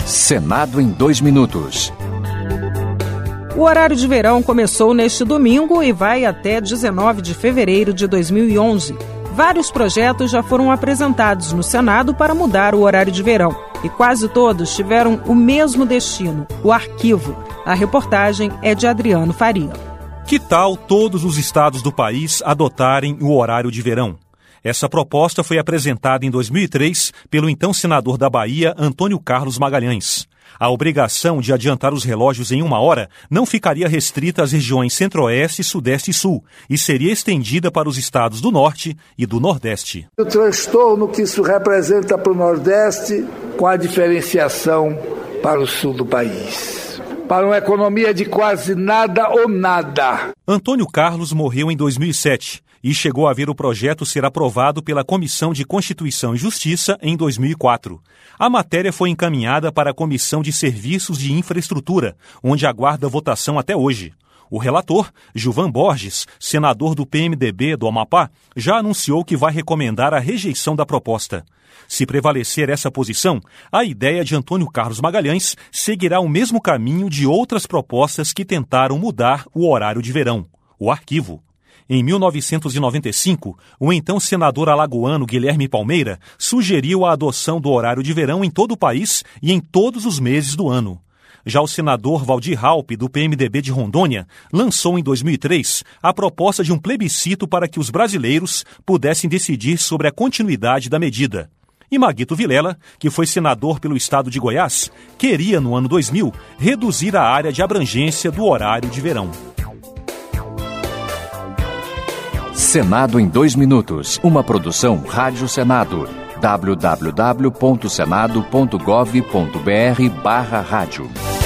Senado em 2 minutos. O horário de verão começou neste domingo e vai até 19 de fevereiro de 2011. Vários projetos já foram apresentados no Senado para mudar o horário de verão. E quase todos tiveram o mesmo destino, o arquivo. A reportagem é de Adriano Faria. Que tal todos os estados do país adotarem o horário de verão? Essa proposta foi apresentada em 2003 pelo então senador da Bahia, Antônio Carlos Magalhães. A obrigação de adiantar os relógios em 1 hora não ficaria restrita às regiões Centro-Oeste, Sudeste e Sul e seria estendida para os estados do Norte e do Nordeste. O transtorno que isso representa para o Nordeste, com a diferenciação para o Sul do país. Para uma economia de quase nada ou nada. Antônio Carlos morreu em 2007 e chegou a ver o projeto ser aprovado pela Comissão de Constituição e Justiça em 2004. A matéria foi encaminhada para a Comissão de Serviços de Infraestrutura, onde aguarda votação até hoje. O relator, Gilvan Borges, senador do PMDB do Amapá, já anunciou que vai recomendar a rejeição da proposta. Se prevalecer essa posição, a ideia de Antônio Carlos Magalhães seguirá o mesmo caminho de outras propostas que tentaram mudar o horário de verão, o arquivo. Em 1995, o então senador alagoano Guilherme Palmeira sugeriu a adoção do horário de verão em todo o país e em todos os meses do ano. Já o senador Valdir Raupp, do PMDB de Rondônia, lançou em 2003 a proposta de um plebiscito para que os brasileiros pudessem decidir sobre a continuidade da medida. E Maguito Vilela, que foi senador pelo estado de Goiás, queria, no ano 2000, reduzir a área de abrangência do horário de verão. Senado em 2 minutos. Uma produção Rádio Senado. www.senado.gov.br/rádio